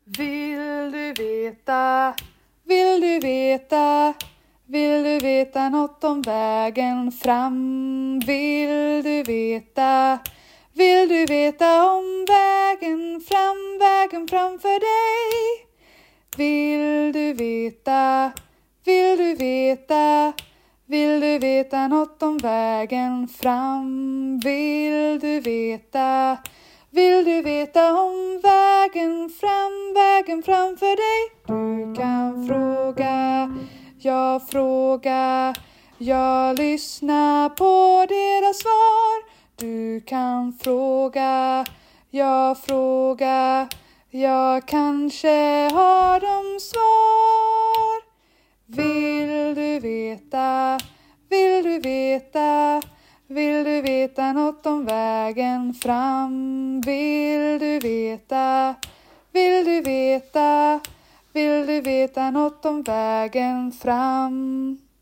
Vill du veta, vill du veta, vill du veta något om vägen fram? Vill du veta om vägen framför dig? Vill du veta, vill du veta, vill du veta något om vägen fram? Vill du veta om vägen framför dig? Du kan fråga, jag lyssnar på deras svar. Du kan fråga, jag kanske har de svar. Vill du veta, vill du veta, vill du veta något om vägen fram? Vill du veta, vill du veta, vill du veta något om vägen fram?